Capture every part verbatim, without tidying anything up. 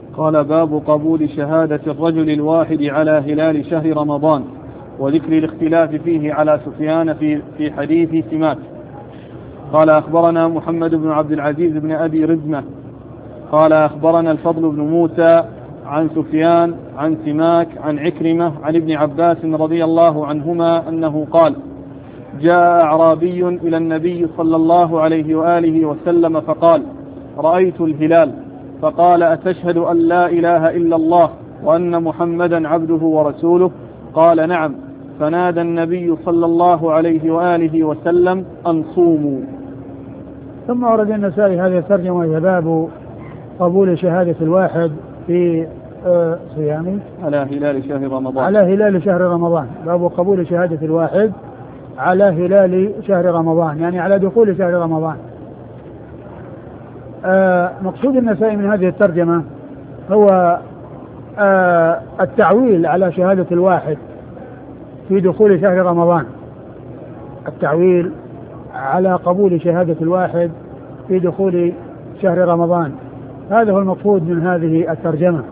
قال: باب قبول شهادة الرجل الواحد على هلال شهر رمضان، وذكر الاختلاف فيه على سفيان في في حديث سماك. قال: أخبرنا محمد بن عبد العزيز بن أبي رزمة قال: أخبرنا الفضل بن موسى عن سفيان عن سماك عن عكرمة عن ابن عباس رضي الله عنهما أنه قال: جاء أعرابي إلى النبي صلى الله عليه وآله وسلم فقال: رأيت الهلال. فقال: أتشهد أن لا إله إلا الله وأن محمدا عبده ورسوله؟ قال: نعم. فنادى النبي صلى الله عليه وآله وسلم أن صوموا. ثم ورد النسائي هذه الترجمة باب قبول شهادة الواحد في آه صيام على هلال شهر رمضان على هلال شهر رمضان باب قبول شهادة الواحد على هلال شهر رمضان، يعني على دخول شهر رمضان. آه مقصود النسائي من هذه الترجمة هو آه التعويل على شهادة الواحد في دخول شهر رمضان، التعويل على قبول شهادة الواحد في دخول شهر رمضان، هذا هو المقصود من هذه الترجمة.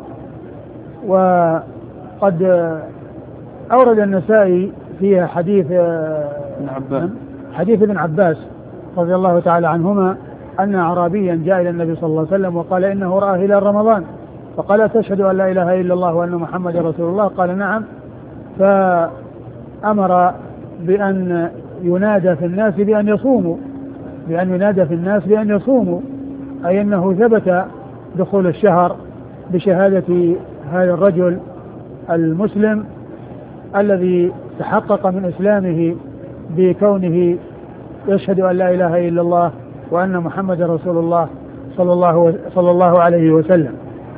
وقد أورد النسائي فيها حديث ابن عباس حديث ابن عباس رضي الله تعالى عنهما أن أعرابيا جاء إلى النبي صلى الله عليه وسلم وقال إنه رأى هلال رمضان، فقال: تشهد أن لا إله إلا الله وأن محمد رسول الله؟ قال: نعم. فأمر بأن ينادى في الناس بأن يصوموا بأن ينادى في الناس بأن يصوموا أي أنه ثبت دخول الشهر بشهادة هذا الرجل المسلم الذي تحقق من إسلامه بكونه يشهد أن لا إله إلا الله وأن محمد رسول الله صلى الله, صلى الله عليه وسلم.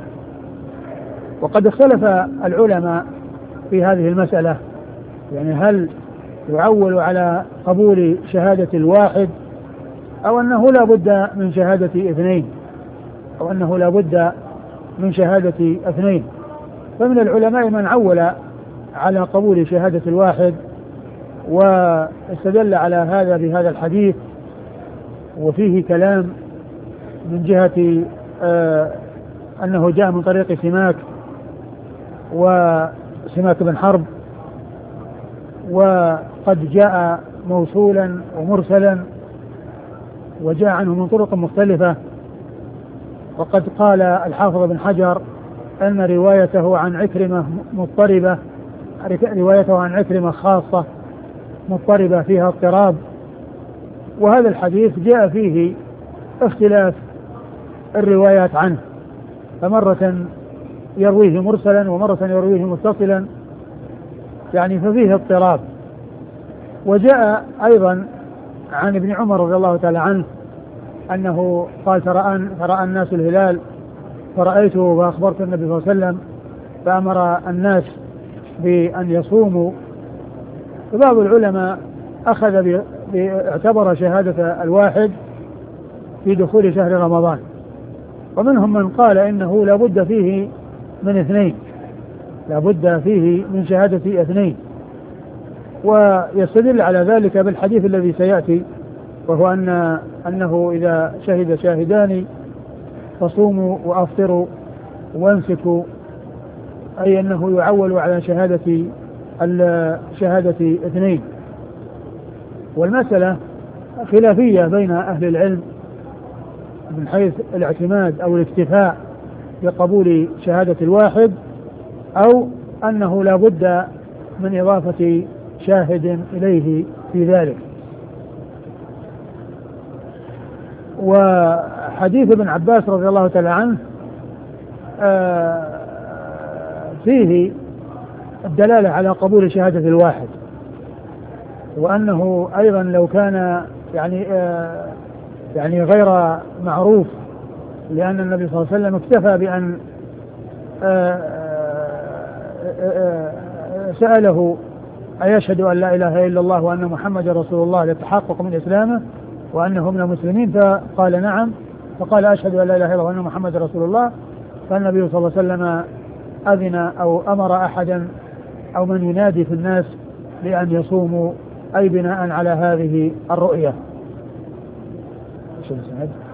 وقد اختلف العلماء في هذه المسألة، يعني هل يعول على قبول شهادة الواحد أو أنه لا بد من شهادة اثنين أو أنه لا بد من شهادة اثنين. فمن العلماء من عول على قبول شهادة الواحد واستدل على هذا بهذا الحديث، وفيه كلام من جهة آه أنه جاء من طريق سماك وسماك بن حرب، وقد جاء موصولا ومرسلا وجاء عنه من طرق مختلفة. وقد قال الحافظ بن حجر أن روايته عن عكرمة مضطربة، روايته عن عكرمة خاصة مضطربة فيها اضطراب، وهذا الحديث جاء فيه اختلاف الروايات عنه، فمرة يرويه مرسلا ومرة يرويه متصلا، يعني ففيه اضطراب. وجاء أيضا عن ابن عمر رضي الله تعالى عنه أنه قال: فرأى, فرأى الناس الهلال فرأيته وأخبرت النبي صلى الله عليه وسلم فأمر الناس بأن يصوموا. فبعض العلماء أخذ باعتبر شهادة الواحد في دخول شهر رمضان، ومنهم من قال إنه لا بد فيه من اثنين، لا بد فيه من شهادة اثنين، ويستدل على ذلك بالحديث الذي سيأتي، وهو أن أنه إذا شهد شاهدان فصوموا وأفطروا وامسكوا، أي أنه يعول على شهادة الشهادة اثنين. والمسألة خلافية بين أهل العلم من حيث الاعتماد أو الاكتفاء بقبول شهادة الواحد، أو أنه لا بد من إضافة شاهد إليه في ذلك. وحديث ابن عباس رضي الله تعالى عنه فيه الدلالة على قبول شهادة الواحد، وأنه أيضا لو كان يعني يعني غير معروف، لأن النبي صلى الله عليه وسلم اكتفى بأن سأله أيشهد أن لا إله إلا الله وأن محمد رسول الله للتحقق من إسلامه وأنه من المسلمين، فقال: نعم. فقال: أشهد أن لا إله إلا الله وأن محمد رسول الله. فالنبي صلى الله عليه وسلم أذن أو أمر أحدا أو من ينادي في الناس بأن يصوموا، أي بناء على هذه الرؤية.